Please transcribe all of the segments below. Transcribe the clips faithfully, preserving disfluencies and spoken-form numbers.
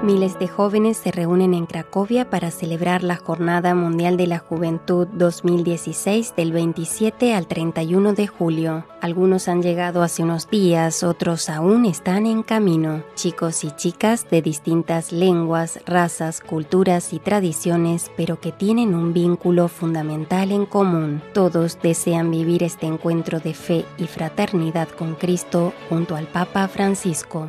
Miles de jóvenes se reúnen en Cracovia para celebrar la Jornada Mundial de la Juventud dos mil dieciséis del veintisiete al treinta y uno de julio. Algunos han llegado hace unos días, otros aún están en camino. Chicos y chicas de distintas lenguas, razas, culturas y tradiciones, pero que tienen un vínculo fundamental en común. Todos desean vivir este encuentro de fe y fraternidad con Cristo junto al Papa Francisco.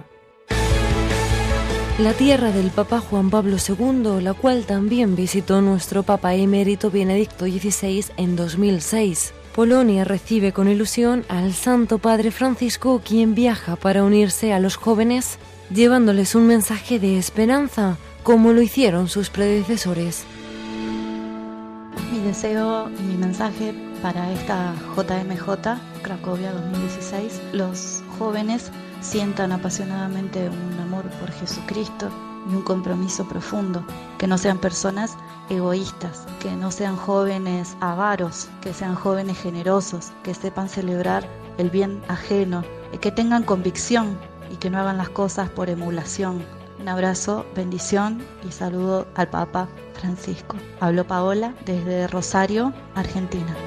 La tierra del Papa Juan Pablo segundo, la cual también visitó nuestro Papa emérito Benedicto dieciséis en dos mil seis. Polonia recibe con ilusión al Santo Padre Francisco, quien viaja para unirse a los jóvenes, llevándoles un mensaje de esperanza, como lo hicieron sus predecesores. Mi deseo y mi mensaje para esta J M J, Cracovia dos mil dieciséis, los jóvenes sientan apasionadamente un amor por Jesucristo y un compromiso profundo, que no sean personas egoístas, que no sean jóvenes avaros, que sean jóvenes generosos, que sepan celebrar el bien ajeno, que tengan convicción y que no hagan las cosas por emulación. Un abrazo, bendición y saludo al Papa Francisco. Habló Paola desde Rosario, Argentina.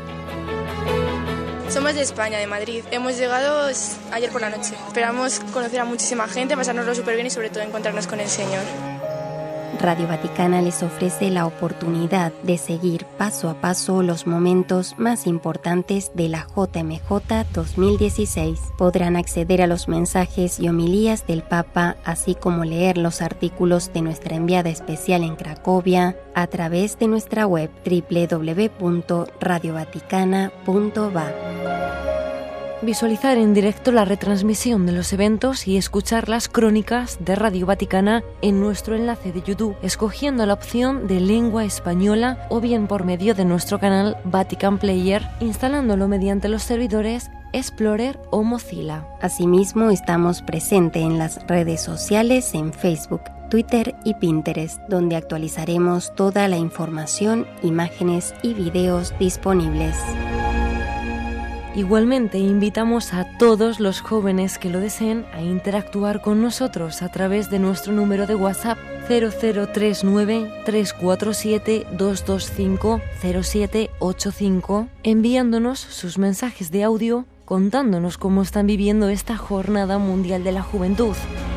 Somos de España, de Madrid. Hemos llegado ayer por la noche. Esperamos conocer a muchísima gente, pasárnoslo súper bien y sobre todo encontrarnos con el Señor. Radio Vaticana les ofrece la oportunidad de seguir paso a paso los momentos más importantes de la J M J dos mil dieciséis. Podrán acceder a los mensajes y homilías del Papa, así como leer los artículos de nuestra enviada especial en Cracovia a través de nuestra web doble u doble u doble u punto radio vaticana punto va. Visualizar en directo la retransmisión de los eventos y escuchar las crónicas de Radio Vaticana en nuestro enlace de YouTube, escogiendo la opción de lengua española o bien por medio de nuestro canal Vatican Player, instalándolo mediante los servidores Explorer o Mozilla. Asimismo, estamos presentes en las redes sociales en Facebook, Twitter y Pinterest, donde actualizaremos toda la información, imágenes y videos disponibles. Igualmente, invitamos a todos los jóvenes que lo deseen a interactuar con nosotros a través de nuestro número de WhatsApp cero cero tres nueve, tres cuatro siete, dos dos cinco, cero siete ocho cinco, enviándonos sus mensajes de audio contándonos cómo están viviendo esta Jornada Mundial de la Juventud.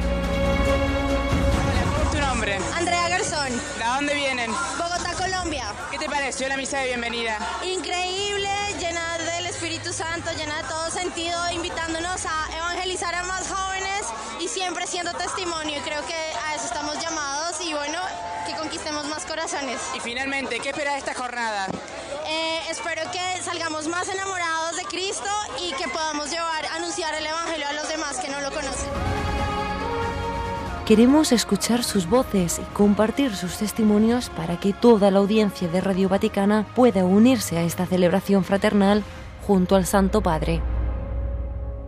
¿Tu nombre? Andrea Garzón. ¿De dónde vienen? Bogotá, Colombia. ¿Qué te pareció la misa de bienvenida? Increíble, llena del Espíritu Santo, llena de todo sentido, invitándonos a evangelizar a más jóvenes y siempre siendo testimonio. Y creo que a eso estamos llamados y bueno, que conquistemos más corazones. Y finalmente, ¿qué esperas de esta jornada? Eh, espero que salgamos más enamorados de Cristo y que podamos llevar, anunciar el Evangelio a los demás que no lo conocen. Queremos escuchar sus voces y compartir sus testimonios para que toda la audiencia de Radio Vaticana pueda unirse a esta celebración fraternal junto al Santo Padre.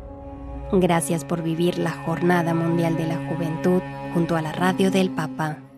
Gracias por vivir la Jornada Mundial de la Juventud junto a la Radio del Papa.